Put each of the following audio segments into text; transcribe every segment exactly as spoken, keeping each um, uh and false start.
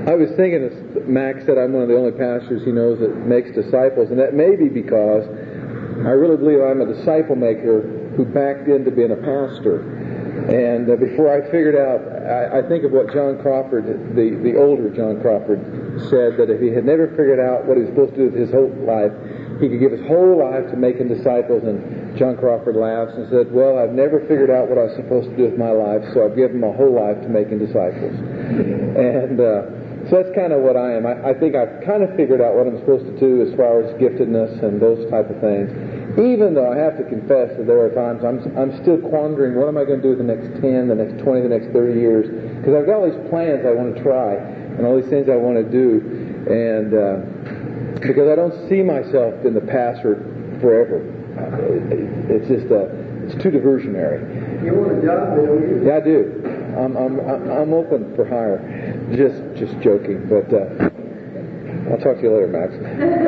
I was thinking, as Max said, I'm one of the only pastors he knows that makes disciples, and that may be because I really believe I'm a disciple maker who backed into being a pastor. And uh, before I figured out, I, I think of what John Crawford, the, the older John Crawford, said, that if he had never figured out what he was supposed to do with his whole life, he could give his whole life to making disciples. And John Crawford laughs and said, well, I've never figured out what I was supposed to do with my life, so I've given my whole life to making disciples. And uh, so that's kind of what I am. I, I think I've kind of figured out what I'm supposed to do as far as giftedness and those type of things. Even though I have to confess that there are times I'm I'm still quandering, what am I going to do the next ten, the next twenty, the next thirty years? Because I've got all these plans I want to try and all these things I want to do. And uh, because I don't see myself in the pastorate forever. Uh, it's just, uh, it's too diversionary. You want a job, don't you? Yeah, I do. I'm, I'm, I'm open for hire. Just, just joking. But, uh, I'll talk to you later, Max.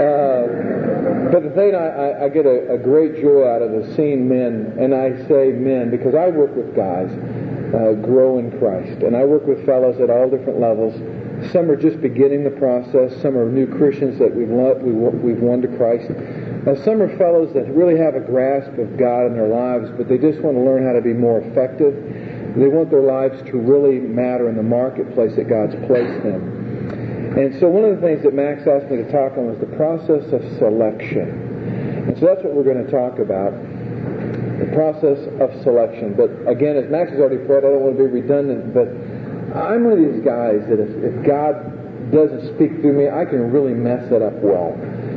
Uh, but the thing I, I, I get a, a great joy out of is seeing men, and I say men because I work with guys uh, grow in Christ, and I work with fellows at all different levels. Some are just beginning the process. Some are new Christians that we've loved, we, we've won to Christ. Uh, some are fellows that really have a grasp of God in their lives, but they just want to learn how to be more effective. They want their lives to really matter in the marketplace that God's placed them. And so one of the things that Max asked me to talk on was the process of selection. And so that's what we're going to talk about, the process of selection. But again, as Max has already said, I don't want to be redundant, but I'm one of these guys that if, if God doesn't speak through me, I can really mess it up well.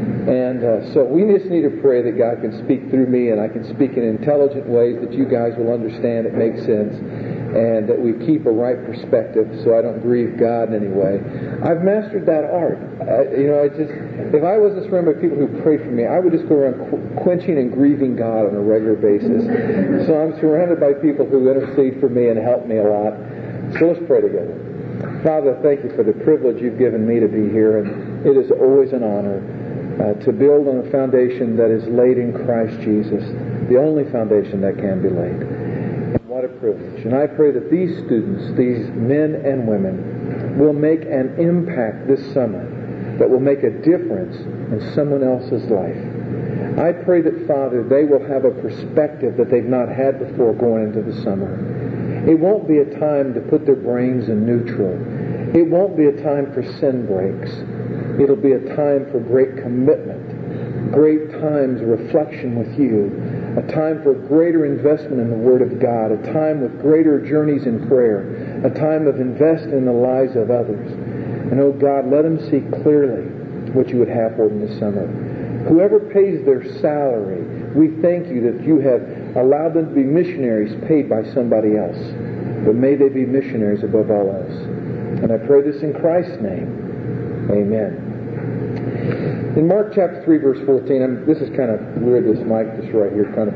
And uh, so we just need to pray that God can speak through me and I can speak in intelligent ways that you guys will understand it makes sense, and that we keep a right perspective so I don't grieve God in any way. I've mastered that art. I, you know, I just, if I wasn't surrounded by people who prayed for me, I would just go around qu- quenching and grieving God on a regular basis. So I'm surrounded by people who intercede for me and help me a lot. So let's pray together. Father, thank you for the privilege you've given me to be here, and it is always an honor uh, to build on a foundation that is laid in Christ Jesus, the only foundation that can be laid. What a privilege. And I pray that these students, these men and women, will make an impact this summer that will make a difference in someone else's life. I pray that, Father, they will have a perspective that they've not had before going into the summer. It won't be a time to put their brains in neutral. It won't be a time for sin breaks. It'll be a time for great commitment, great times of reflection with you, a time for greater investment in the Word of God, a time with greater journeys in prayer, a time of investing in the lives of others. And, oh God, let them see clearly what you would have for them this summer. Whoever pays their salary, we thank you that you have allowed them to be missionaries paid by somebody else. But may they be missionaries above all else. And I pray this in Christ's name. Amen. In Mark chapter three, verse fourteen, I'm, this is kind of weird, this mic just right here, kind of.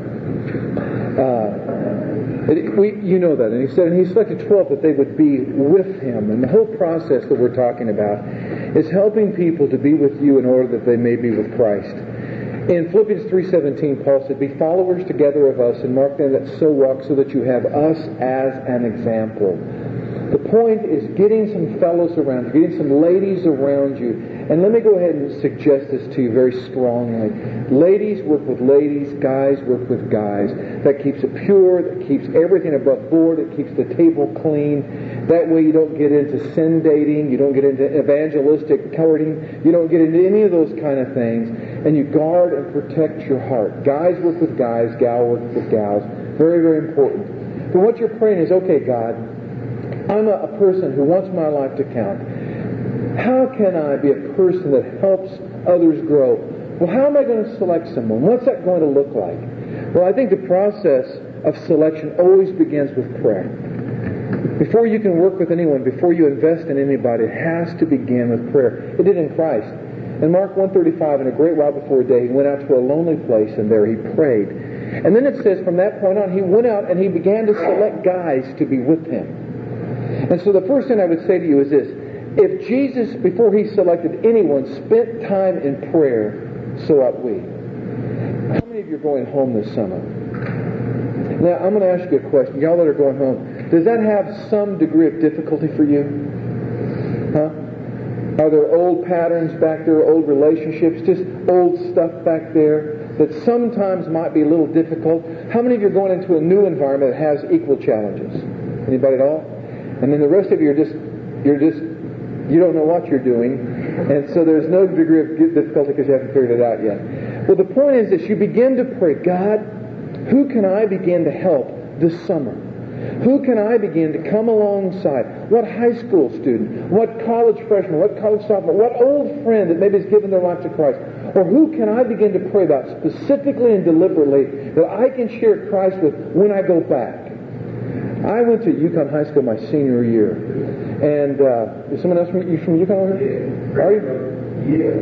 Uh, it, we, you know that. And he said, and he selected twelve that they would be with him. And the whole process that we're talking about is helping people to be with you in order that they may be with Christ. In Philippians three seventeen, Paul said, be followers together of us and mark them that so walk, so that you have us as an example. The point is getting some fellows around you, getting some ladies around you. And let me go ahead and suggest this to you very strongly. Ladies work with ladies, guys work with guys. That keeps it pure, that keeps everything above board, it keeps the table clean. That way you don't get into sin dating, you don't get into evangelistic courting, you don't get into any of those kind of things. And you guard and protect your heart. Guys work with guys, gal work with gals. Very, very important. But what you're praying is, okay, God, I'm a, a person who wants my life to count. How can I be a person that helps others grow? Well, how am I going to select someone? What's that going to look like? Well, I think the process of selection always begins with prayer. Before you can work with anyone, before you invest in anybody, it has to begin with prayer. It did in Christ. In Mark one thirty-five, in a great while before day, he went out to a lonely place, and there he prayed. And then it says, from that point on, he went out and he began to select guys to be with him. And so the first thing I would say to you is this. If Jesus, before he selected anyone, spent time in prayer, so ought we. How many of you are going home this summer? Now, I'm going to ask you a question. Y'all that are going home, does that have some degree of difficulty for you? Huh? Are there old patterns back there, old relationships, just old stuff back there that sometimes might be a little difficult? How many of you are going into a new environment that has equal challenges? Anybody at all? And then the rest of you are just, you're just, you don't know what you're doing, and so there's no degree of difficulty because you haven't figured it out yet. Well, the point is this: you begin to pray, God, who can I begin to help this summer? Who can I begin to come alongside? What high school student? What college freshman? What college sophomore? What old friend that maybe has given their life to Christ? Or who can I begin to pray about specifically and deliberately that I can share Christ with when I go back? I went to Yukon High School my senior year. And uh, is someone else from, you from Yukon over here? Yeah. Are you? Yeah.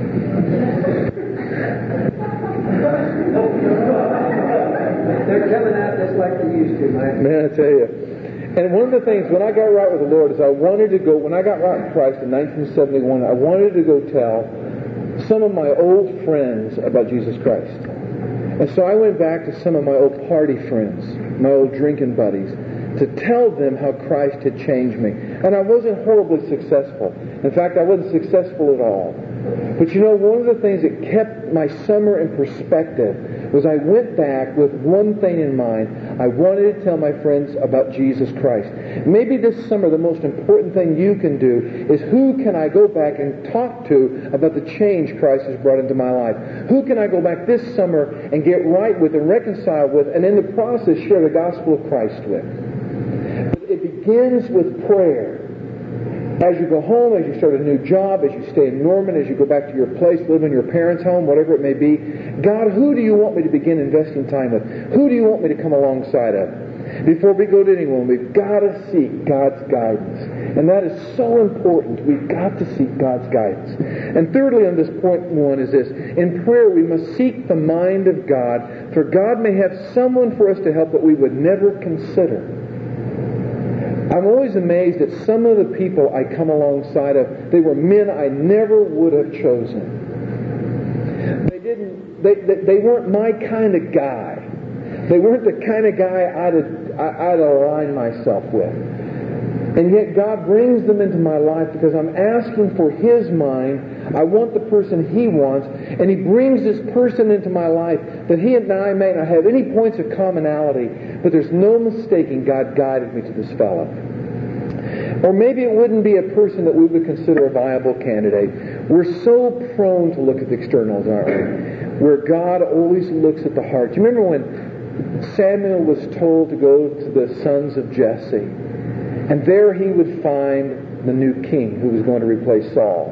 They're coming out just like they used to, man. Man, I tell you. And one of the things, when I got right with the Lord, is I wanted to go, when I got right with Christ in nineteen seventy-one, I wanted to go tell some of my old friends about Jesus Christ. And so I went back to some of my old party friends, my old drinking buddies, to tell them how Christ had changed me. And I wasn't horribly successful. In fact, I wasn't successful at all. But you know, one of the things that kept my summer in perspective was I went back with one thing in mind. I wanted to tell my friends about Jesus Christ. Maybe this summer the most important thing you can do is, who can I go back and talk to about the change Christ has brought into my life? Who can I go back this summer and get right with and reconcile with, and in the process share the gospel of Christ with? It begins with prayer. As you go home, as you start a new job, as you stay in Norman, as you go back to your place, live in your parents' home, whatever it may be, God, who do you want me to begin investing time with? Who do you want me to come alongside of? Before we go to anyone, we've got to seek God's guidance. And that is so important. We've got to seek God's guidance. And thirdly, on this point one is this: in prayer we must seek the mind of God, for God may have someone for us to help that we would never consider. I'm always amazed at some of the people I come alongside of. They were men I never would have chosen. They didn't. They, they, they weren't my kind of guy. They weren't the kind of guy I'd, I'd align myself with. And yet God brings them into my life because I'm asking for His mind. I want the person He wants. And He brings this person into my life that He and I may not have any points of commonality, but there's no mistaking God guided me to this fellow. Or maybe it wouldn't be a person that we would consider a viable candidate. We're so prone to look at the externals, aren't we? Where God always looks at the heart. Do you remember when Samuel was told to go to the sons of Jesse? And there he would find the new king who was going to replace Saul.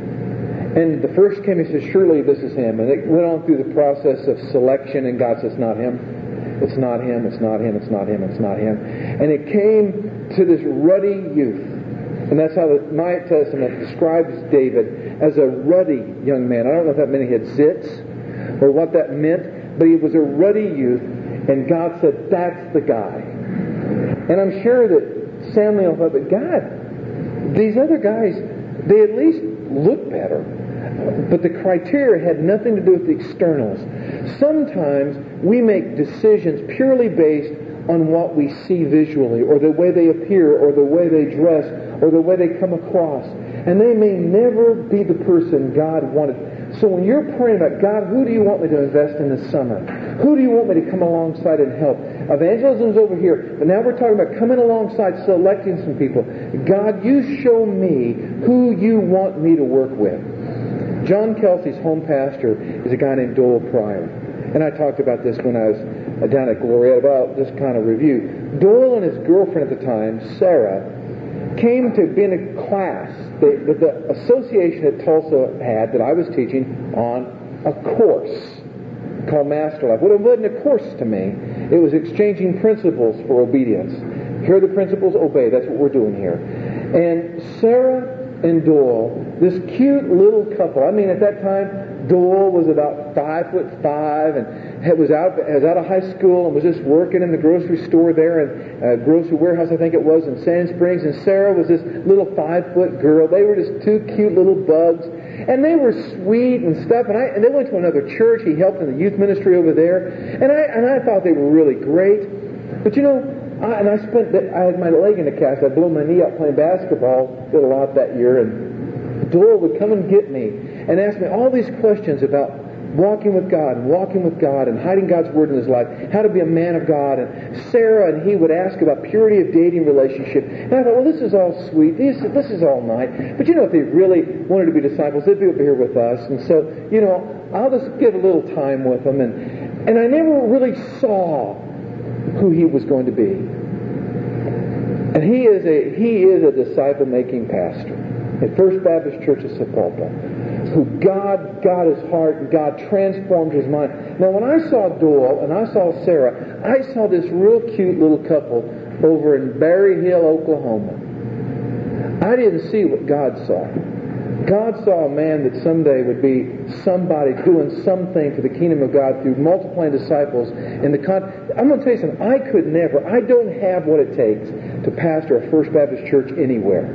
And the first came, he says, surely this is him. And it went on through the process of selection, and God says, it's not him. It's not him, it's not him, it's not him, it's not him. And it came to this ruddy youth. And that's how the New Testament describes David, as a ruddy young man. I don't know if that meant he had zits or what that meant, but he was a ruddy youth. And God said, that's the guy. And I'm sure that Samuel thought, but God, these other guys, they at least look better. But the criteria had nothing to do with the externals. Sometimes we make decisions purely based on what we see visually, or the way they appear, or the way they dress, or the way they come across. And they may never be the person God wanted. So when you're praying about, God, who do you want me to invest in this summer? Who do you want me to come alongside and help? Evangelism's over here, but now we're talking about coming alongside, selecting some people. God, you show me who you want me to work with. John Kelsey's home pastor is a guy named Doyle Pryor. And I talked about this when I was down at Glorieta, but I'll just kind of review. Doyle and his girlfriend at the time, Sarah, came to be in a class that the association at Tulsa had, that I was teaching, on a course called Master Life. Well, it wasn't a course to me. It was exchanging principles for obedience. Here are the principles, obey. That's what we're doing here. And Sarah and Doyle, this cute little couple. I mean, at that time, Doyle was about five foot five and was out was out of high school and was just working in the grocery store there, and uh, grocery warehouse, I think it was, in Sand Springs. And Sarah was this little five foot girl. They were just two cute little bugs, and they were sweet and stuff. And I and they went to another church. He helped in the youth ministry over there, and I and I thought they were really great. But you know. I, and I spent, I had my leg in a cast. I blew my knee out playing basketball. Did a lot that year, and Doyle would come and get me and ask me all these questions about walking with God and walking with God and hiding God's Word in his life, how to be a man of God. And Sarah and he would ask about purity of dating relationship. And I thought, well, this is all sweet. This, this is all nice. But you know, if they really wanted to be disciples, they'd be over here with us. And so, you know, I'll just get a little time with them. And, and I never really saw who he was going to be. And he is a he is a disciple-making pastor at First Baptist Church of Sapulpa, who God got his heart and God transformed his mind. Now, when I saw Doyle and I saw Sarah, I saw this real cute little couple over in Berry Hill, Oklahoma. I didn't see what God saw. God saw a man that someday would be somebody doing something for the kingdom of God through multiplying disciples. In the con- I'm going to tell you something. I could never, I don't have what it takes to pastor a First Baptist church anywhere.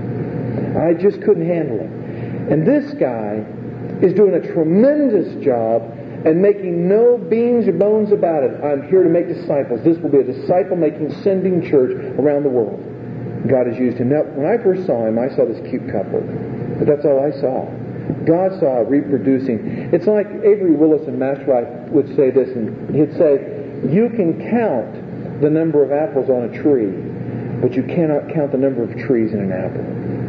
I just couldn't handle it. And this guy is doing a tremendous job and making no beans or bones about it. I'm here to make disciples. This will be a disciple-making, sending church around the world. God has used him. Now, when I first saw him, I saw this cute couple. But that's all I saw. God saw reproducing. It's like Avery Willis in Master Life would say this, and he'd say, you can count the number of apples on a tree, but you cannot count the number of trees in an apple.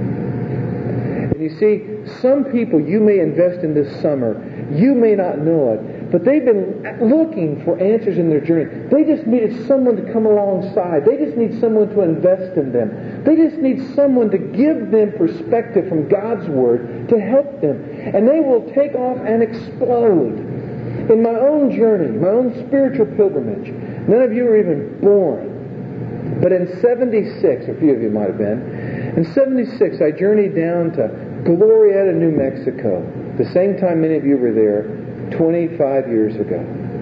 And you see, some people you may invest in this summer, you may not know it, but they've been looking for answers in their journey. They just needed someone to come alongside. They just need someone to invest in them. They just need someone to give them perspective from God's Word to help them. And they will take off and explode. In my own journey, my own spiritual pilgrimage, none of you were even born. But in seventy-six, a few of you might have been, in seventy-six I journeyed down to Glorieta, New Mexico, the same time many of you were there, twenty-five years ago.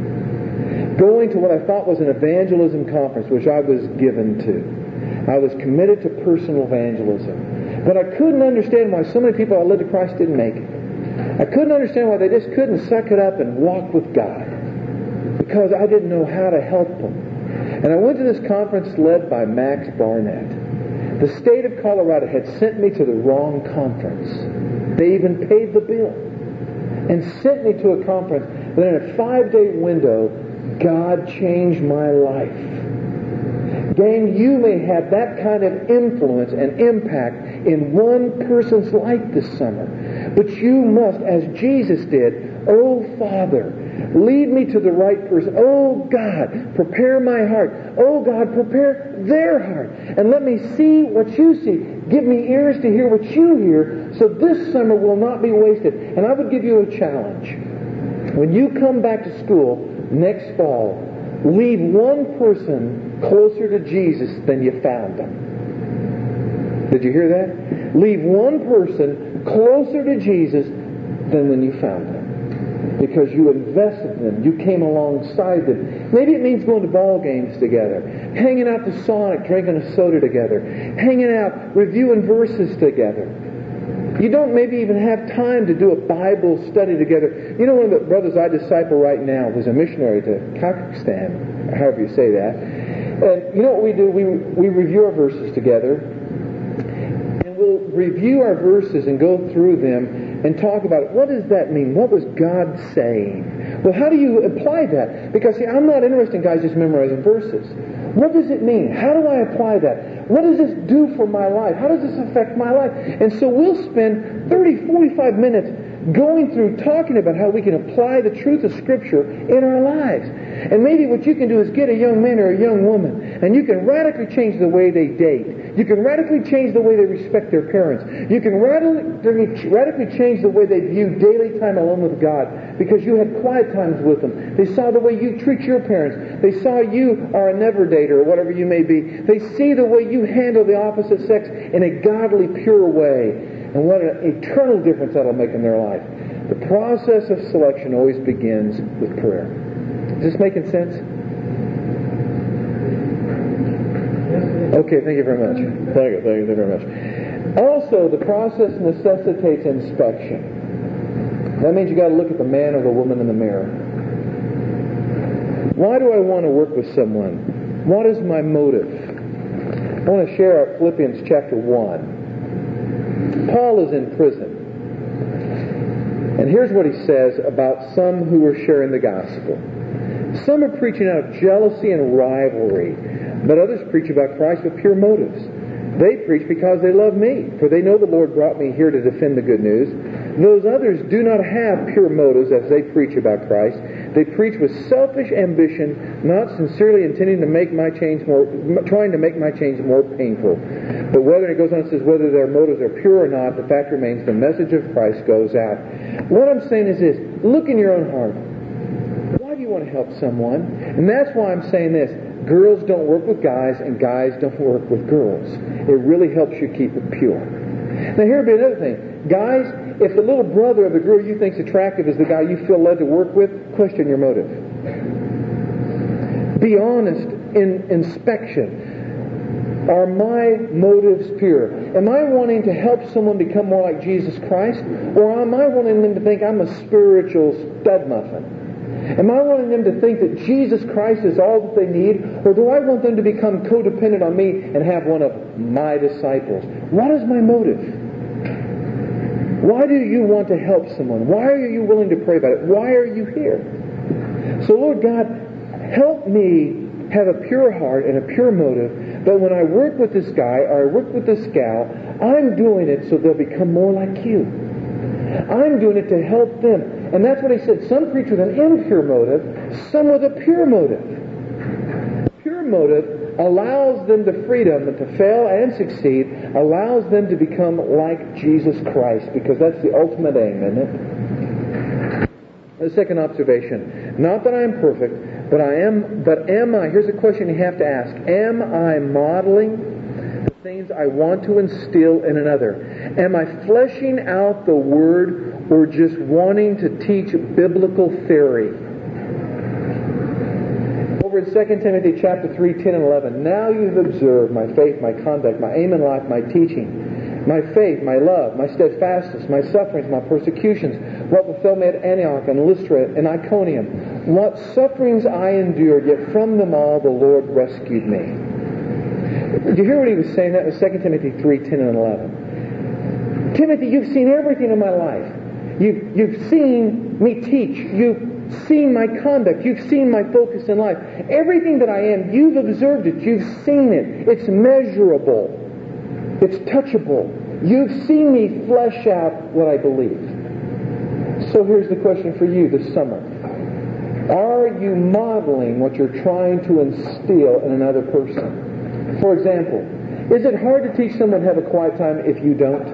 Going to what I thought was an evangelism conference, which I was given to. I was committed to personal evangelism. But I couldn't understand why so many people I led to Christ didn't make it. I couldn't understand why they just couldn't suck it up and walk with God. Because I didn't know how to help them. And I went to this conference led by Max Barnett. The state of Colorado had sent me to the wrong conference. They even paid the bill and sent me to a conference. But in a five-day window, God changed my life. Gang, you may have that kind of influence and impact in one person's life this summer. But you must, as Jesus did, oh Father, lead me to the right person. Oh God, prepare my heart. Oh God, prepare their heart. And let me see what you see. Give me ears to hear what you hear, so this summer will not be wasted. And I would give you a challenge. When you come back to school next fall, leave one person closer to Jesus than you found them. Did you hear that? Leave one person closer to Jesus than when you found them. Because you invested in them. You came alongside them. Maybe it means going to ball games together. Hanging out to Sonic, drinking a soda together. Hanging out, reviewing verses together. You don't maybe even have time to do a Bible study together. You know, one of the brothers I disciple right now was a missionary to Kazakhstan, however you say that. And you know what we do? We, we review our verses together. And we'll review our verses and go through them and talk about it. What does that mean? What was God saying? Well, how do you apply that? Because, see, I'm not interested in guys just memorizing verses. What does it mean? How do I apply that? What does this do for my life? How does this affect my life? And so we'll spend thirty, forty-five minutes going through talking about how we can apply the truth of Scripture in our lives. And maybe what you can do is get a young man or a young woman, and you can radically change the way they date. You can radically change the way they respect their parents. You can radically, radically change the way they view daily time alone with God, because you had quiet times with them. They saw the way you treat your parents. They saw you are a never dater, or whatever you may be. They see the way you handle the opposite sex in a godly, pure way. And what an eternal difference that'll make in their life. The process of selection always begins with prayer. Is this making sense? Okay, thank you very much. Thank you, thank you very much. Also, the process necessitates inspection. That means you got to look at the man or the woman in the mirror. Why do I want to work with someone? What is my motive? I want to share out Philippians chapter one. Paul is in prison. And here's what he says about some who are sharing the gospel. Some are preaching out of jealousy and rivalry, but others preach about Christ with pure motives. They preach because they love me, for they know the Lord brought me here to defend the good news. Those others do not have pure motives as they preach about Christ. They preach with selfish ambition, not sincerely intending to make my change more, trying to make my change more painful. But whether, it goes on and says, whether their motives are pure or not, the fact remains the message of Christ goes out. What I'm saying is this: look in your own heart. Why do you want to help someone? And that's why I'm saying this: girls don't work with guys, and guys don't work with girls. It really helps you keep it pure. Now here would be another thing. Guys, if the little brother of the girl you think's attractive is the guy you feel led to work with, question your motive. Be honest in inspection. Are my motives pure? Am I wanting to help someone become more like Jesus Christ? Or am I wanting them to think I'm a spiritual stud muffin? Am I wanting them to think that Jesus Christ is all that they need? Or do I want them to become codependent on me and have one of my disciples? What is my motive? Why do you want to help someone? Why are you willing to pray about it? Why are you here? So Lord God, help me have a pure heart and a pure motive, but when I work with this guy or I work with this gal, I'm doing it so they'll become more like you. I'm doing it to help them. And that's what he said. Some preach with an impure motive, some with a pure motive. Pure motive allows them the freedom to fail and succeed, allows them to become like Jesus Christ, because that's the ultimate aim, isn't it? The second observation: not that I am perfect, but I am. But am I? Here's a question you have to ask: am I modeling the things I want to instill in another? Am I fleshing out the Word, or just wanting to teach biblical theory? Over in Second Timothy chapter three, ten and eleven, now you've observed my faith, my conduct, my aim in life, my teaching, my faith, my love, my steadfastness, my sufferings, my persecutions, what befell me at Antioch and Lystra and Iconium, what sufferings I endured, yet from them all the Lord rescued me. Did you hear what he was saying? That was Second Timothy three, ten and eleven. Timothy, you've seen everything in my life. You've, you've seen me teach. You've seen my conduct. You've seen my focus in life. Everything that I am, you've observed it. You've seen it. It's measurable. It's touchable. You've seen me flesh out what I believe. So here's the question for you this summer. Are you modeling what you're trying to instill in another person? For example, is it hard to teach someone to have a quiet time if you don't?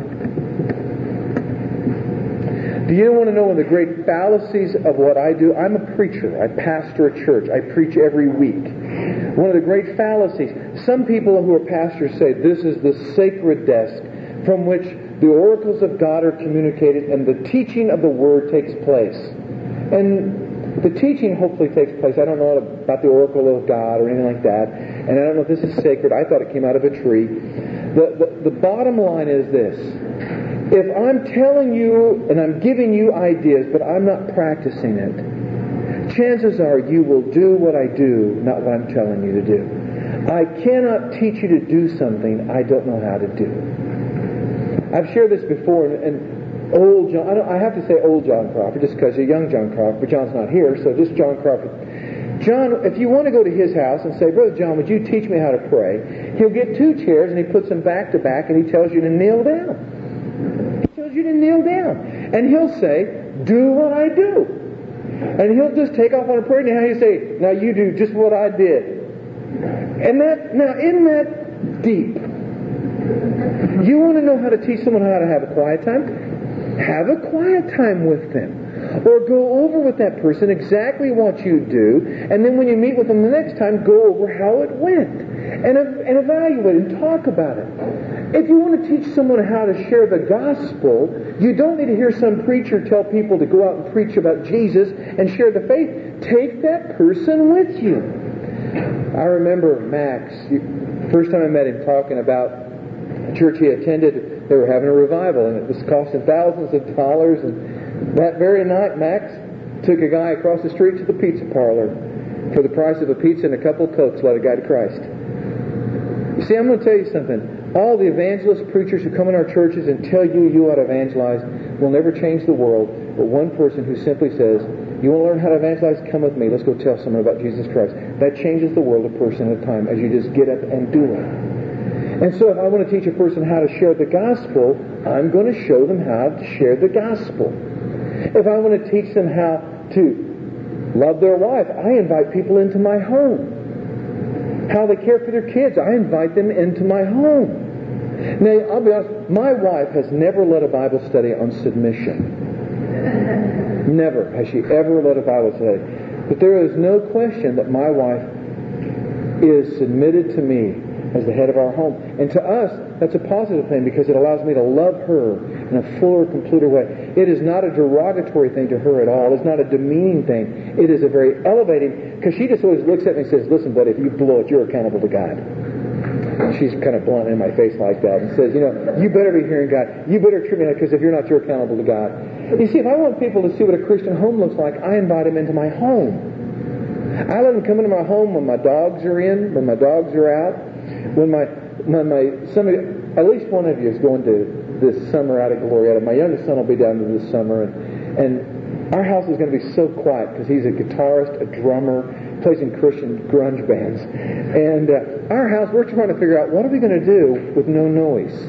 Do you want to know one of the great fallacies of what I do? I'm a preacher. I pastor a church. I preach every week. One of the great fallacies. Some people who are pastors say this is the sacred desk from which the oracles of God are communicated and the teaching of the Word takes place. And the teaching hopefully takes place. I don't know about the oracle of God or anything like that. And I don't know if this is sacred. I thought it came out of a tree. The, the, the bottom line is this. If I'm telling you and I'm giving you ideas, but I'm not practicing it, chances are you will do what I do, not what I'm telling you to do. I cannot teach you to do something I don't know how to do. I've shared this before, and, and old John, I, don't, I have to say old John Crawford, just because you're young John Crawford, but John's not here, so just John Crawford. John, if you want to go to his house and say, Brother John, would you teach me how to pray? He'll get two chairs and he puts them back to back and he tells you to kneel down. You to kneel down, and he'll say, do what I do, and he'll just take off on a prayer. Now he'll say, now you do just what I did. And that, now isn't that deep? You want to know how to teach someone how to have a quiet time? Have a quiet time with them, or go over with that person exactly what you do, and then when you meet with them the next time, go over how it went, and, and evaluate and talk about it. If you want to teach someone how to share the gospel, you don't need to hear some preacher tell people to go out and preach about Jesus and share the faith. Take that person with you. I remember Max, first time I met him, talking about a church he attended. They were having a revival, and it was costing thousands of dollars. And that very night, Max took a guy across the street to the pizza parlor. For the price of a pizza and a couple of Cokes, led a guy to Christ. You see, I'm going to tell you something. All the evangelist preachers who come in our churches and tell you you ought to evangelize will never change the world, but one person who simply says, you want to learn how to evangelize? Come with me. Let's go tell someone about Jesus Christ. That changes the world a person at a time as you just get up and do it. And so if I want to teach a person how to share the gospel, I'm going to show them how to share the gospel. If I want to teach them how to love their wife, I invite people into my home. How they care for their kids, I invite them into my home. Now, I'll be honest, my wife has never led a Bible study on submission. Never has she ever led a Bible study. But there is no question that my wife is submitted to me as the head of our home. And to us, that's a positive thing because it allows me to love her in a fuller, completer way. It is not a derogatory thing to her at all. It's not a demeaning thing. It is a very elevating, because she just always looks at me and says, listen, buddy, if you blow it, you're accountable to God. And she's kind of blunt in my face like that and says, you know, you better be hearing God. You better treat me like, because if you're not, you're accountable to God. You see, if I want people to see what a Christian home looks like, I invite them into my home. I let them come into my home when my dogs are in, when my dogs are out, when my, when my, somebody, at least one of you is going to this summer out of Glorietta. My youngest son will be down to this summer, and, and our house is going to be so quiet because he's a guitarist, a drummer, plays in Christian grunge bands. And uh, our house, we're trying to figure out what are we going to do with no noise.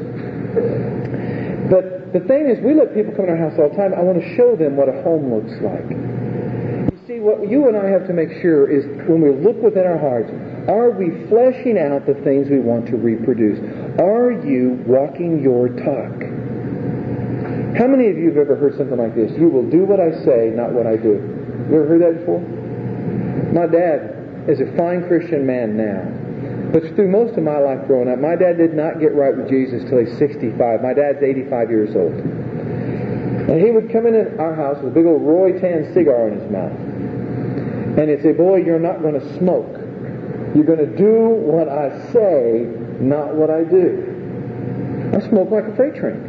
But the thing is, we let people come in our house all the time. I want to show them what a home looks like. You see, what you and I have to make sure is when we look within our hearts, are we fleshing out the things we want to reproduce? Are you walking your talk? How many of you have ever heard something like this? You will do what I say, not what I do. You ever heard that before? My dad is a fine Christian man now. But through most of my life growing up, my dad did not get right with Jesus till he's sixty-five. My dad's eighty-five years old. And he would come into our house with a big old Roy Tan cigar in his mouth. And he'd say, boy, you're not going to smoke. You're going to do what I say, not what I do. I smoke like a freight train.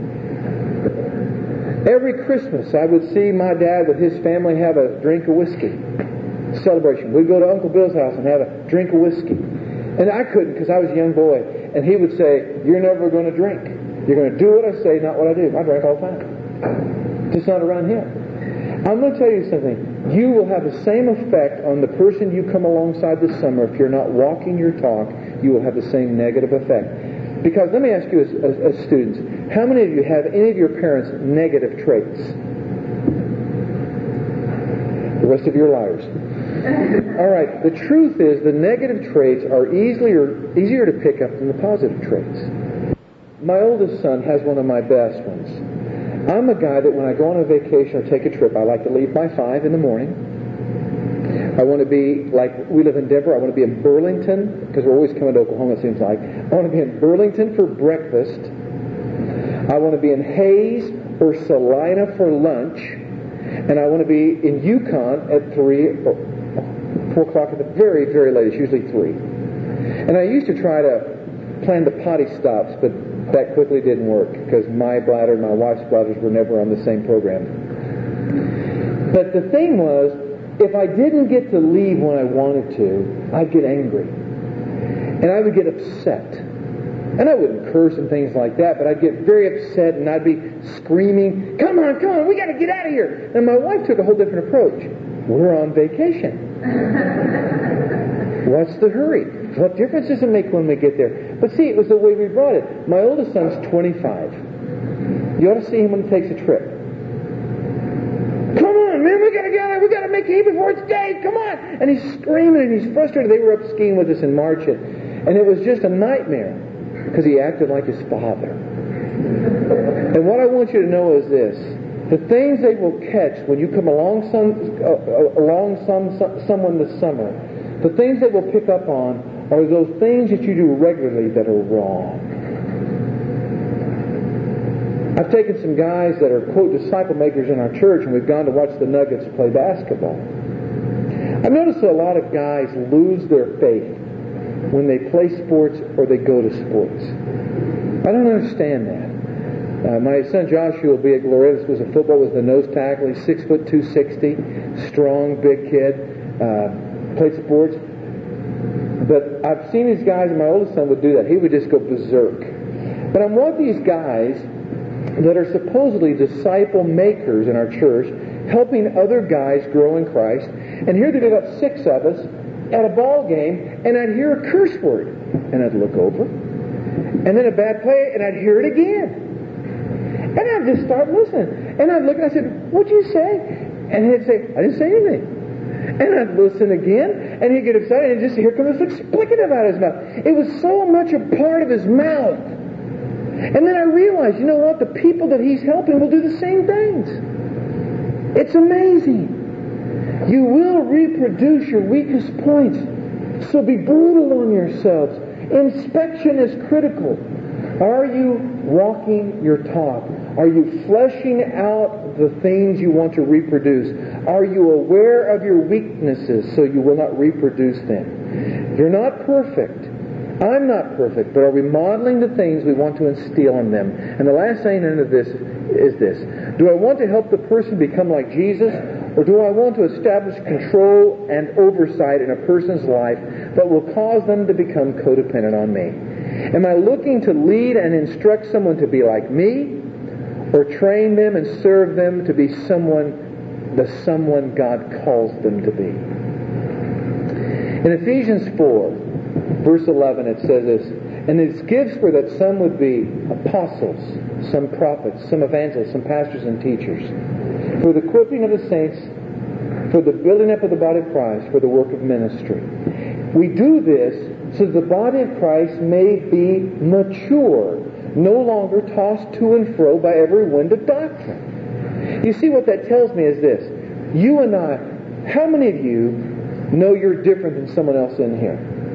Every Christmas, I would see my dad with his family have a drink of whiskey. Celebration. We'd go to Uncle Bill's house and have a drink of whiskey. And I couldn't because I was a young boy. And he would say, you're never going to drink. You're going to do what I say, not what I do. I drank all the time. Just not around here. I'm going to tell you something. You will have the same effect on the person you come alongside this summer. If you're not walking your talk, you will have the same negative effect. Because let me ask you as, as, as students, how many of you have any of your parents' negative traits? The rest of you are liars. All right, the truth is the negative traits are easier, easier to pick up than the positive traits. My oldest son has one of my best ones. I'm a guy that when I go on a vacation or take a trip, I like to leave by five in the morning. I want to be, like we live in Denver, I want to be in Burlington, because we're always coming to Oklahoma, it seems like. I want to be in Burlington for breakfast. I want to be in Hayes or Salina for lunch. And I want to be in Yukon at three or four o'clock at the very, very latest, usually three. And I used to try to plan the potty stops, but that quickly didn't work because my bladder and my wife's bladders were never on the same program. But the thing was, if I didn't get to leave when I wanted to, I'd get angry. And I would get upset. And I wouldn't curse and things like that, but I'd get very upset and I'd be screaming, come on, come on, we got to get out of here. And my wife took a whole different approach. We're on vacation. What's the hurry? What difference does it make when we get there? But see, it was the way we brought it. My oldest son's twenty-five. You ought to see him when he takes a trip. Come on, man, we got to get out. We got to make hay before it's day. Come on. And he's screaming and he's frustrated. They were up skiing with us in March, and it was just a nightmare because he acted like his father. And what I want you to know is this. The things they will catch when you come along some, uh, along some, some someone this summer, the things they will pick up on are those things that you do regularly that are wrong. I've taken some guys that are, quote, disciple makers in our church, and we've gone to watch the Nuggets play basketball. I've noticed that a lot of guys lose their faith when they play sports or they go to sports. I don't understand that. Uh, my son Joshua will be at Glorietta Schools of Football, was the nose tackle. He's six foot two sixty, strong, big kid, uh, played sports. But I've seen these guys, and my oldest son would do that. He would just go berserk. But I want these guys that are supposedly disciple makers in our church, helping other guys grow in Christ. And here there'd be about six of us at a ball game, and I'd hear a curse word. And I'd look over, and then a bad play, and I'd hear it again. And I'd just start listening. And I'd look and I said, "What'd you say?" And he'd say, "I didn't say anything." And I'd listen again, and he'd get excited, and just here comes this explicative out of his mouth. It was so much a part of his mouth. And then I realized, you know what? The people that he's helping will do the same things. It's amazing. You will reproduce your weakest points. So be brutal on yourselves. Inspection is critical. Are you walking your talk? Are you fleshing out the things you want to reproduce? Are you aware of your weaknesses so you will not reproduce them? You're not perfect. I'm not perfect, but are we modeling the things we want to instill in them? And the last thing into this is this. Do I want to help the person become like Jesus, or do I want to establish control and oversight in a person's life that will cause them to become codependent on me? Am I looking to lead and instruct someone to be like me, or train them and serve them to be someone, the someone God calls them to be? In Ephesians four, verse eleven, it says this, "And its gifts were that some would be apostles, some prophets, some evangelists, some pastors and teachers, for the equipping of the saints, for the building up of the body of Christ, for the work of ministry." We do this so the body of Christ may be mature, no longer tossed to and fro by every wind of doctrine. You see, what that tells me is this. You and I, how many of you know you're different than someone else in here?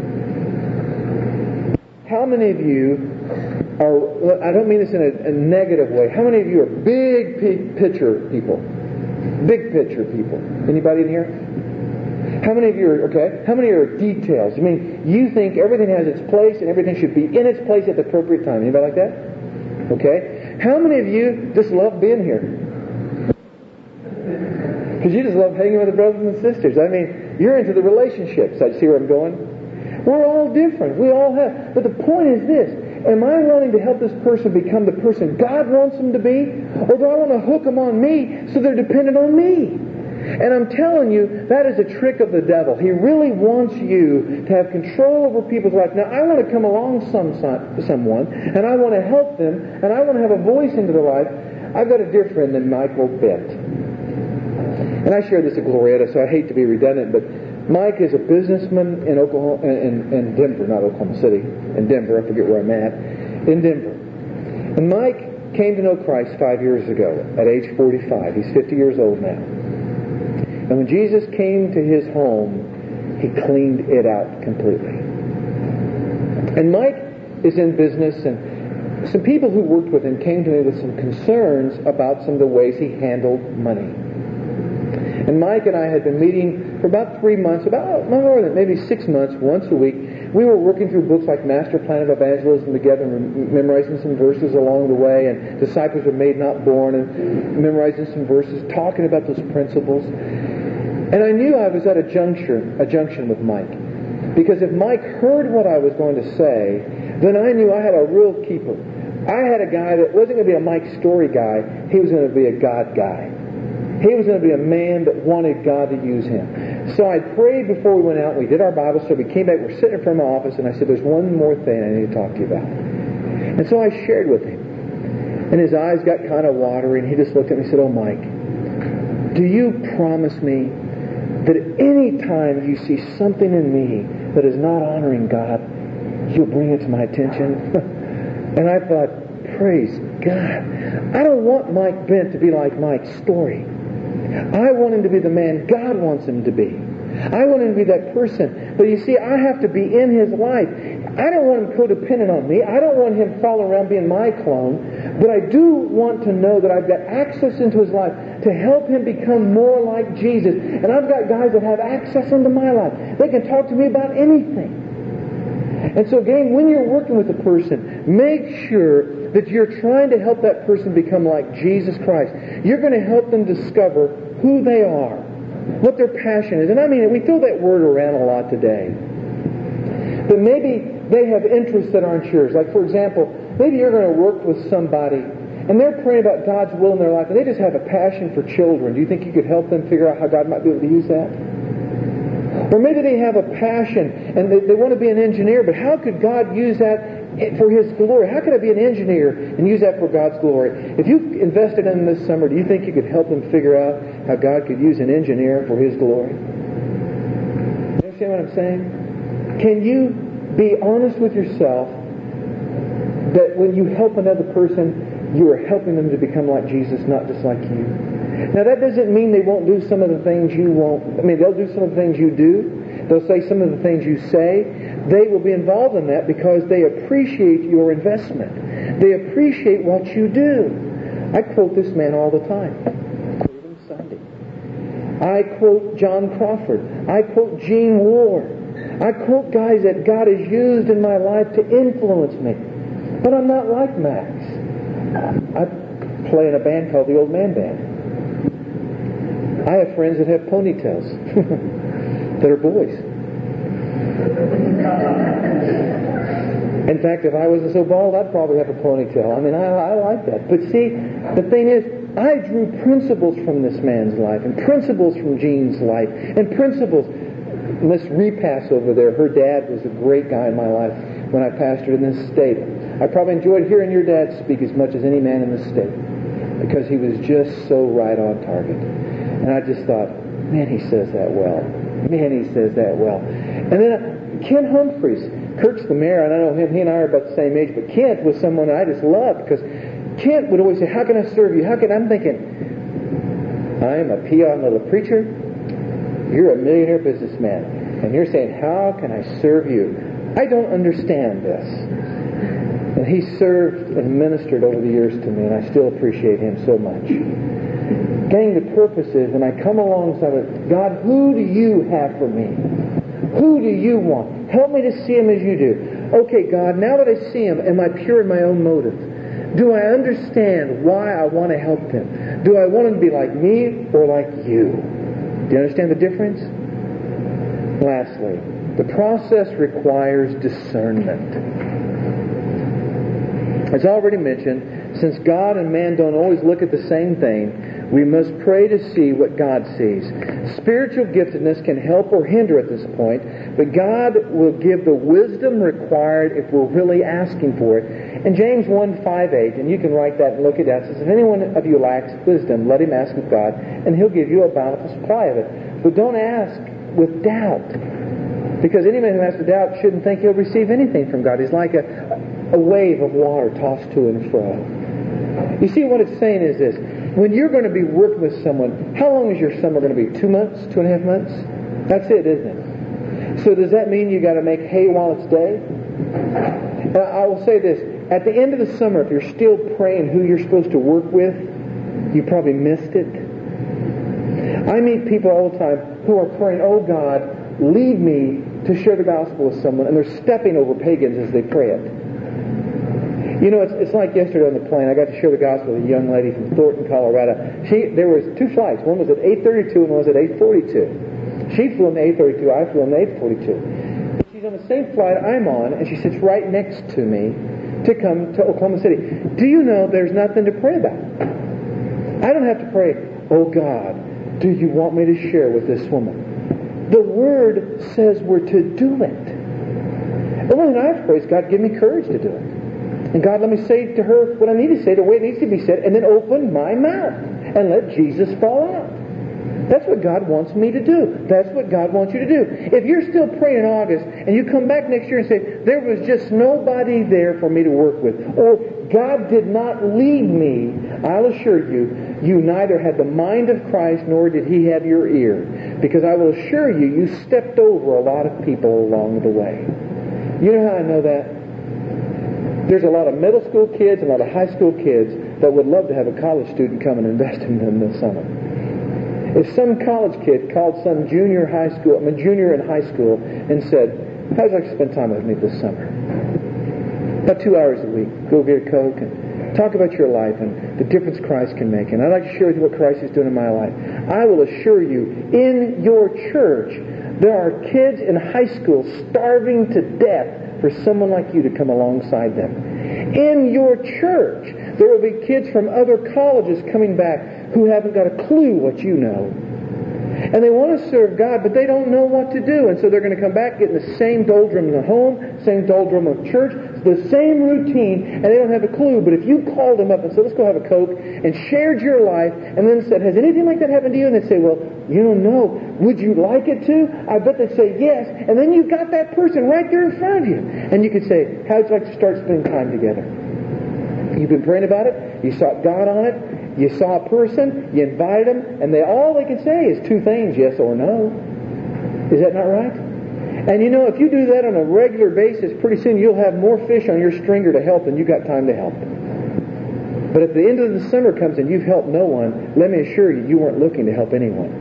How many of you are, I don't mean this in a, a negative way, how many of you are big p- picture people? Big picture people. Anybody in here? How many of you are, okay, how many are details? I mean, you think everything has its place and everything should be in its place at the appropriate time. Anybody like that? Okay. How many of you just love being here? Because you just love hanging with the brothers and sisters. I mean, you're into the relationships. I see where I'm going? We're all different. We all have. But the point is this. Am I wanting to help this person become the person God wants them to be? Or do I want to hook them on me so they're dependent on me? And I'm telling you, that is a trick of the devil. He really wants you to have control over people's lives. Now, I want to come along some someone, and I want to help them, and I want to have a voice into their life. I've got a dear friend named Michael Bent. And I shared this at Glorietta, so I hate to be redundant, but Mike is a businessman in Oklahoma, in, in Denver, not Oklahoma City, in Denver. I forget where I'm at. In Denver. And Mike came to know Christ five years ago at age forty-five. He's fifty years old now. And when Jesus came to his home, he cleaned it out completely. And Mike is in business, and some people who worked with him came to me with some concerns about some of the ways he handled money. And Mike and I had been meeting for about three months, about no more than maybe six months, once a week. We were working through books like Master Plan of Evangelism together, and memorizing some verses along the way, and Disciples Are Made Not Born, and memorizing some verses, talking about those principles. And I knew I was at a junction, a junction with Mike. Because if Mike heard what I was going to say, then I knew I had a real keeper. I had a guy that wasn't going to be a Mike Story guy. He was going to be a God guy. He was going to be a man that wanted God to use him. So I prayed before we went out. We did our Bible study. We came back. We're sitting in front of my office, and I said, "There's one more thing I need to talk to you about." And so I shared with him. And his eyes got kind of watery, and he just looked at me and said, "Oh, Mike, do you promise me that any time you see something in me that is not honoring God, you'll bring it to my attention?" And I thought, praise God. I don't want Mike Bent to be like Mike Story. I want him to be the man God wants him to be. I want him to be that person. But you see, I have to be in his life. I don't want him codependent on me. I don't want him following around being my clone. But I do want to know that I've got access into his life to help him become more like Jesus. And I've got guys that have access into my life. They can talk to me about anything. And so again, when you're working with a person, make sure that you're trying to help that person become like Jesus Christ. You're going to help them discover who they are, what their passion is. And I mean, we throw that word around a lot today. But maybe they have interests that aren't yours. Like, for example, Maybe you're going to work with somebody and they're praying about God's will in their life and they just have a passion for children. Do you think you could help them figure out how God might be able to use that? Or maybe they have a passion and they, they want to be an engineer, but how could God use that for His glory? How could I be an engineer and use that for God's glory? If you invested in them this summer, do you think you could help them figure out how God could use an engineer for His glory? You understand what I'm saying? Can you be honest with yourself that when you help another person, you are helping them to become like Jesus, not just like you? Now that doesn't mean they won't do some of the things you won't. I mean, they'll do some of the things you do. They'll say some of the things you say. They will be involved in that because they appreciate your investment. They appreciate what you do. I quote this man all the time. I quote him Sunday. I quote John Crawford. I quote Gene Ward. I quote guys that God has used in my life to influence me. But I'm not like Max. I play in a band called the Old Man Band. I have friends that have ponytails that are boys. In fact, if I wasn't so bald, I'd probably have a ponytail. I mean, I, I like that. But see, the thing is, I drew principles from this man's life, and principles from Gene's life, and principles. Miss Repass over there, her dad was a great guy in my life when I pastored in this state. I probably enjoyed hearing your dad speak as much as any man in this state because he was just so right on target. And I just thought, man, he says that well. Man, he says that well. And then uh, Ken Humphreys, Kirk's the mayor, and I know him, he and I are about the same age, but Kent was someone I just loved because Kent would always say, how can I serve you? How can I'm thinking, I'm a peon little preacher. You're a millionaire businessman. And you're saying, how can I serve you? I don't understand this. And he served and ministered over the years to me, and I still appreciate him so much. Gang, the purpose is, when I come alongside it, God, who do you have for me? Who do you want? Help me to see him as you do. Okay, God, now that I see him, am I pure in my own motive? Do I understand why I want to help him? Do I want him to be like me or like you? Do you understand the difference? Lastly, the process requires discernment. As already mentioned, since God and man don't always look at the same thing, we must pray to see what God sees. Spiritual giftedness can help or hinder at this point, but God will give the wisdom required if we're really asking for it. And James one five eight, and you can write that and look it up, says, if anyone of you lacks wisdom, let him ask of God, and he'll give you a bountiful supply of it. But don't ask with doubt, because any man who has to doubt shouldn't think he'll receive anything from God. He's like a, a wave of water tossed to and fro. You see, what it's saying is this. When you're going to be working with someone, how long is your summer going to be? Two months? Two and a half months? That's it, isn't it? So does that mean you got to make hay while it's day? And I will say this. At the end of the summer, if you're still praying who you're supposed to work with, you probably missed it. I meet people all the time who are praying, oh God, lead me to share the gospel with someone, and they're stepping over pagans as they pray it. You know, it's, it's like yesterday on the plane. I got to share the gospel with a young lady from Thornton, Colorado. She there was two flights. One was at eight thirty-two and one was at eight forty-two. She flew in the eight thirty-two. I flew in the eight forty-two. She's on the same flight I'm on, and she sits right next to me to come to Oklahoma City. Do you know there's nothing to pray about? I don't have to pray, oh God, do you want me to share with this woman? The Word says we're to do it. The only thing I have to pray is, God, give me courage to do it. And God, let me say to her what I need to say, the way it needs to be said, and then open my mouth and let Jesus fall out. That's what God wants me to do. That's what God wants you to do. If you're still praying in August and you come back next year and say, there was just nobody there for me to work with, or God did not lead me, I'll assure you, you neither had the mind of Christ nor did He have your ear. Because I will assure you, you stepped over a lot of people along the way. You know how I know that? There's a lot of middle school kids and a lot of high school kids that would love to have a college student come and invest in them this summer. If some college kid called some junior high school, I mean junior in high school, and said, how'd you like to spend time with me this summer? About two hours a week. Go get a Coke and talk about your life and the difference Christ can make. And I'd like to share with you what Christ is doing in my life. I will assure you, in your church, there are kids in high school starving to death for someone like you to come alongside them. In your church, there will be kids from other colleges coming back who haven't got a clue what you know. And they want to serve God, but they don't know what to do. And so they're going to come back, get in the same doldrum in the home, same doldrum of church, the same routine, and they don't have a clue. But if you called them up and said, let's go have a Coke, and shared your life, and then said, has anything like that happened to you? And they'd say, well, you don't know. Would you like it to? I bet they'd say yes. And then you've got that person right there in front of you. And you could say, how'd you like to start spending time together? You've been praying about it. You sought God on it. You saw a person, you invited them, and they all they can say is two things, yes or no. Is that not right? And you know, if you do that on a regular basis, pretty soon you'll have more fish on your stringer to help than you got time to help. But if the end of the summer comes and you've helped no one, let me assure you, you weren't looking to help anyone.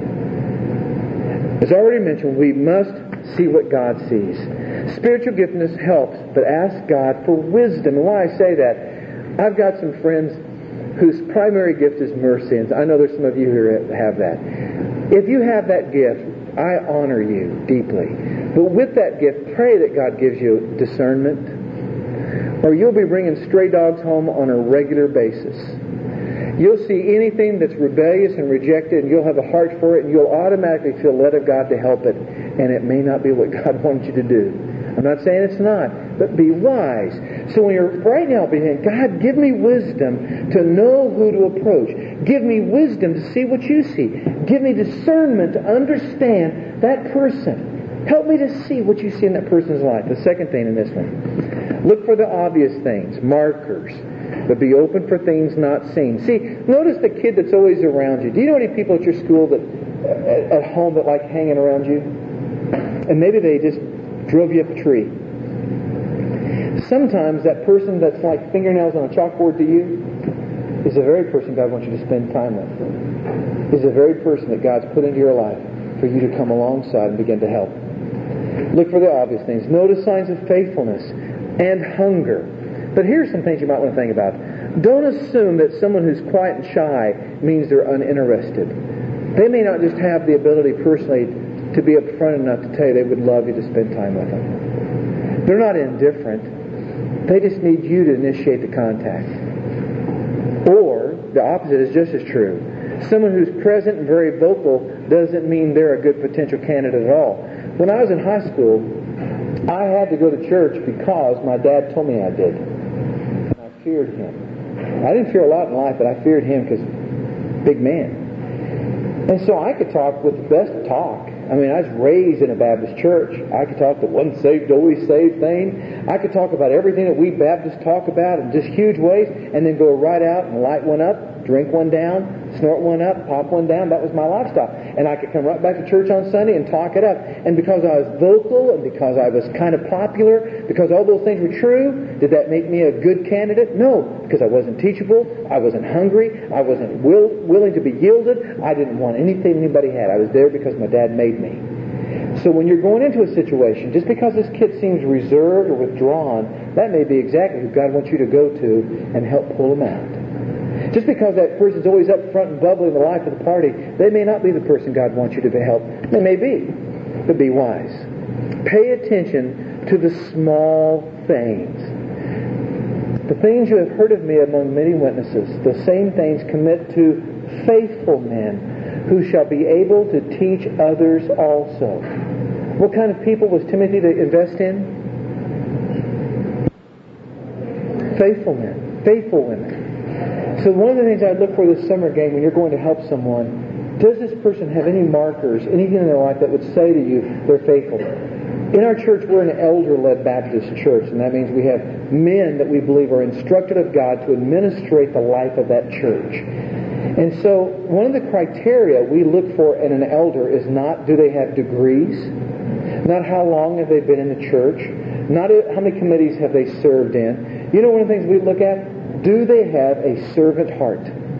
As already mentioned, we must see what God sees. Spiritual giftedness helps, but ask God for wisdom. And why I say that, I've got some friends whose primary gift is mercy. And I know there's some of you who have that. If you have that gift, I honor you deeply. But with that gift, pray that God gives you discernment, or you'll be bringing stray dogs home on a regular basis. You'll see anything that's rebellious and rejected, and you'll have a heart for it, and you'll automatically feel led of God to help it, and it may not be what God wants you to do. I'm not saying it's not, but be wise. So when you're right now being, God, give me wisdom to know who to approach. Give me wisdom to see what you see. Give me discernment to understand that person. Help me to see what you see in that person's life. The second thing in this one, look for the obvious things, markers, but be open for things not seen. See, notice the kid that's always around you. Do you know any people at your school that at home that like hanging around you? And maybe they just drove you up a tree. Sometimes that person that's like fingernails on a chalkboard to you is the very person God wants you to spend time with. Is the very person that God's put into your life for you to come alongside and begin to help. Look for the obvious things. Notice signs of faithfulness and hunger. But here's some things you might want to think about. Don't assume that someone who's quiet and shy means they're uninterested. They may not just have the ability personally to be upfront enough to tell you they would love you to spend time with them. They're not indifferent. They just need you to initiate the contact. Or, the opposite is just as true. Someone who's present and very vocal doesn't mean they're a good potential candidate at all. When I was in high school, I had to go to church because my dad told me I did. And I feared him. I didn't fear a lot in life, but I feared him because big man. And so I could talk with the best talk. I mean, I was raised in a Baptist church. I could talk the one saved, always saved thing. I could talk about everything that we Baptists talk about in just huge ways, and then go right out and light one up, drink one down, snort one up, pop one down. That was my lifestyle. And I could come right back to church on Sunday and talk it up. And because I was vocal, and because I was kind of popular, because all those things were true, did that make me a good candidate? No, because I wasn't teachable, I wasn't hungry, I wasn't will, willing to be yielded, I didn't want anything anybody had. I was there because my dad made me. So when you're going into a situation, just because this kid seems reserved or withdrawn, that may be exactly who God wants you to go to and help pull them out. Just because that person's always up front and bubbly in the life of the party, they may not be the person God wants you to help. They may be, but be wise. Pay attention to the small things. The things you have heard of me among many witnesses, the same things commit to faithful men who shall be able to teach others also. What kind of people was Timothy to invest in? Faithful men, faithful women. So one of the things I'd look for this summer game when you're going to help someone, does this person have any markers, anything in their life that would say to you they're faithful? In our church, we're an elder-led Baptist church, and that means we have men that we believe are instructed of God to administrate the life of that church. And so one of the criteria we look for in an elder is not do they have degrees, not how long have they been in the church, not how many committees have they served in. You know one of the things we look at? Do they have a servant heart?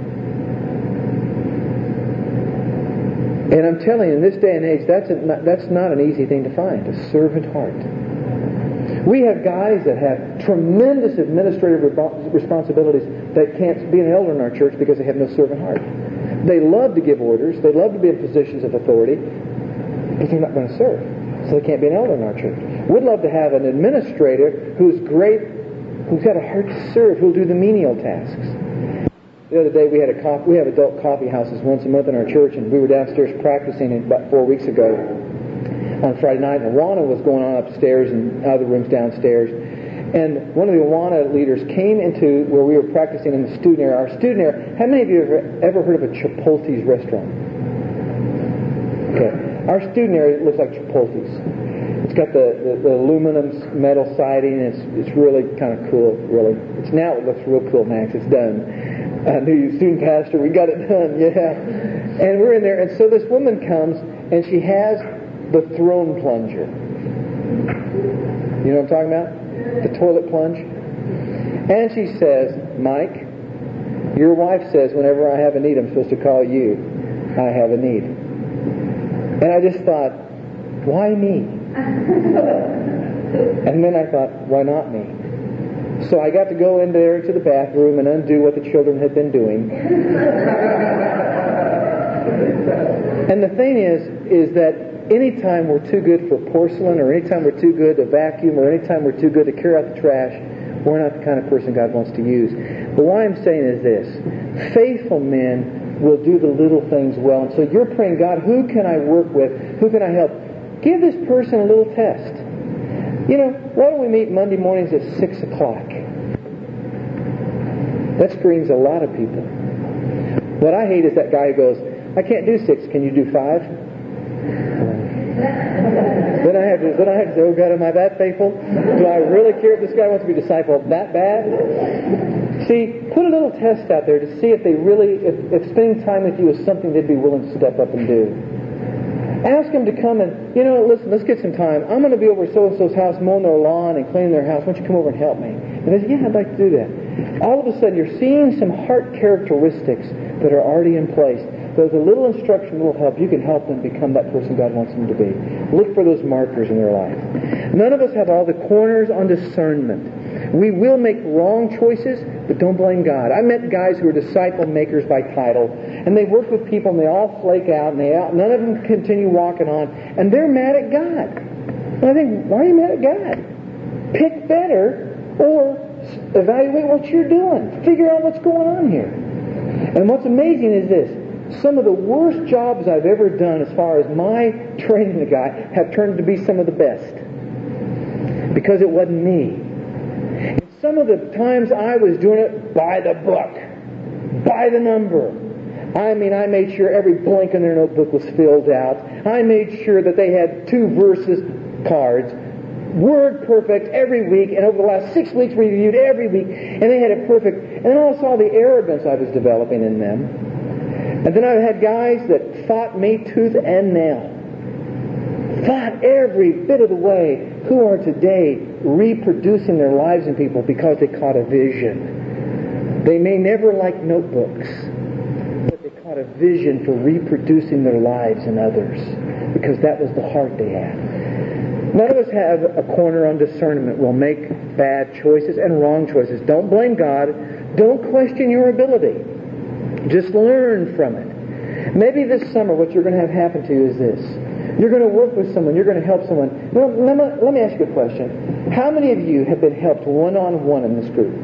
And I'm telling you, in this day and age, that's, a, that's not an easy thing to find, a servant heart. We have guys that have tremendous administrative responsibilities that can't be an elder in our church because they have no servant heart. They love to give orders, they love to be in positions of authority, but they're not going to serve. So they can't be an elder in our church. We'd love to have an administrator who's great who's got a heart to serve, who'll do the menial tasks. The other day we had a coffee, we have adult coffee houses once a month in our church, and we were downstairs practicing it about four weeks ago on Friday night, and Awana was going on upstairs and other rooms downstairs. And one of the Awana leaders came into where we were practicing in the student area. Our student area, how many of you have ever heard of a Chipotle's restaurant? Okay. Our student area looks like Chipotle's. It's got the, the, the aluminum metal siding, and it's, it's really kind of cool, really. It's now it looks real cool, Max. It's done. Uh, new student pastor, we got it done, yeah. And we're in there, and so this woman comes, and she has the throne plunger. You know what I'm talking about? The toilet plunge. And she says, Mike, your wife says whenever I have a need, I'm supposed to call you. I have a need. And I just thought, why me? And then I thought, why not me? So I got to go in there to the bathroom and undo what the children had been doing. And the thing is, is that anytime we're too good for porcelain, or anytime we're too good to vacuum, or anytime we're too good to carry out the trash, we're not the kind of person God wants to use. But what I'm saying is this: faithful men will do the little things well. And so you're praying, God, who can I work with? Who can I help? Give this person a little test. You know, why don't we meet Monday mornings at six o'clock? That screens a lot of people. What I hate is that guy who goes, I can't do six, can you do five? Then I have to, then I have to say, oh God, am I that faithful? Do I really care if this guy wants to be discipled that bad? See, put a little test out there to see if they really, if, if spending time with you is something they'd be willing to step up and do. Ask them to come and, you know, listen, let's get some time. I'm going to be over so-and-so's house mowing their lawn and cleaning their house. Why don't you come over and help me? And they say, yeah, I'd like to do that. All of a sudden, you're seeing some heart characteristics that are already in place. There's a little instruction, a little help. You can help them become that person God wants them to be. Look for those markers in their life. None of us have all the corners on discernment. We will make wrong choices, but don't blame God. I met guys who were disciple makers by title, and they work with people, and they all flake out, and they all, none of them continue walking on, and they're mad at God. And I think, why are you mad at God? Pick better, or evaluate what you're doing. Figure out what's going on here. And what's amazing is this: some of the worst jobs I've ever done as far as my training the guy have turned to be some of the best. Because it wasn't me. And some of the times I was doing it by the book. By the number. I mean, I made sure every blank in their notebook was filled out. I made sure that they had two verses cards. Word perfect every week. And over the last six weeks we reviewed every week. And they had it perfect. And then I saw the arrogance I was developing in them. And then I've had guys that fought me tooth and nail. Fought every bit of the way, who are today reproducing their lives in people because they caught a vision. They may never like notebooks, but they caught a vision for reproducing their lives in others because that was the heart they had. None of us have a corner on discernment. We'll make bad choices and wrong choices. Don't blame God. Don't question your ability. Just learn from it. Maybe this summer what you're going to have happen to you is this. You're going to work with someone. You're going to help someone. Now, let me, let me ask you a question. How many of you have been helped one-on-one in this group?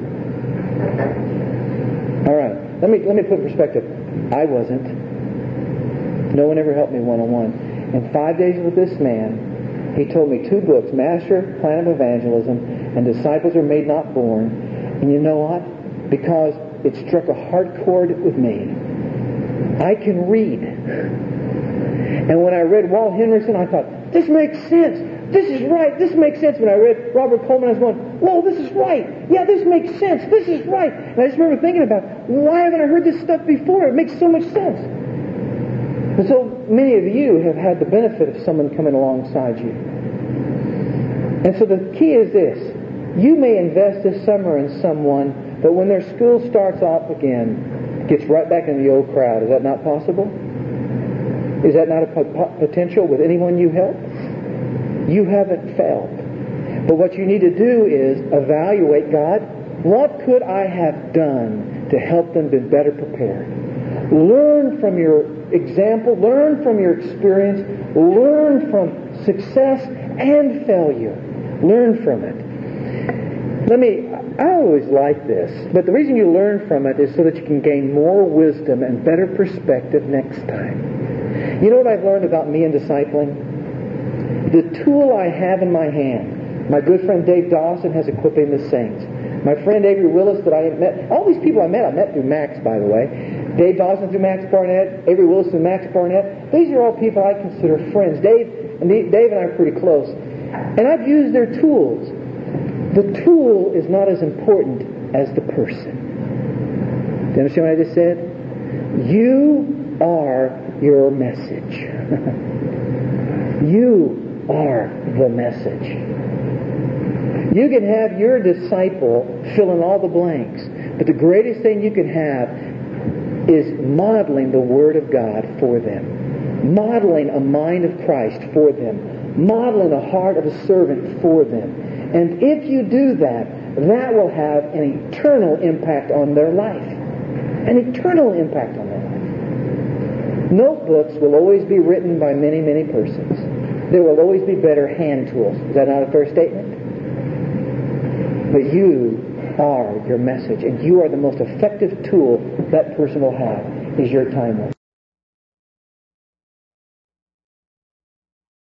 All right. Let me, let me put in perspective. I wasn't. No one ever helped me one-on-one. In five days with this man, he told me two books, Master Plan of Evangelism and Disciples Are Made Not Born. And you know what? Because it struck a hard chord with me. I can read. And when I read Walt Henrichsen, I thought, this makes sense. This is right. This makes sense. When I read Robert Coleman, I was going, whoa, this is right. Yeah, this makes sense. This is right. And I just remember thinking about, why haven't I heard this stuff before? It makes so much sense. And so many of you have had the benefit of someone coming alongside you. And so the key is this. You may invest this summer in someone, but when their school starts off again, gets right back in the old crowd. Is that not possible? Is that not a po- potential with anyone you help? You haven't failed. But what you need to do is evaluate, God, what could I have done to help them be better prepared? Learn from your example, learn from your experience, learn from success and failure. Learn from it. Let me I always like this, but the reason you learn from it is so that you can gain more wisdom and better perspective next time. You know what I've learned about me and discipling? The tool I have in my hand. My good friend Dave Dawson has Equipping the Saints. My friend Avery Willis that I met, all these people I met, I met through Max, by the way. Dave Dawson through Max Barnett, Avery Willis through Max Barnett. These are all people I consider friends. Dave and Dave and I are pretty close. And I've used their tools. The tool is not as important as the person. Do you understand what I just said? You are your message. You are the message. You can have your disciple fill in all the blanks, but the greatest thing you can have is modeling the Word of God for them, modeling a mind of Christ for them, modeling a heart of a servant for them. And if you do that, that will have an eternal impact on their life. An eternal impact on their life. Notebooks will always be written by many, many persons. There will always be better hand tools. Is that not a fair statement? But you are your message, and you are the most effective tool that person will have is your time.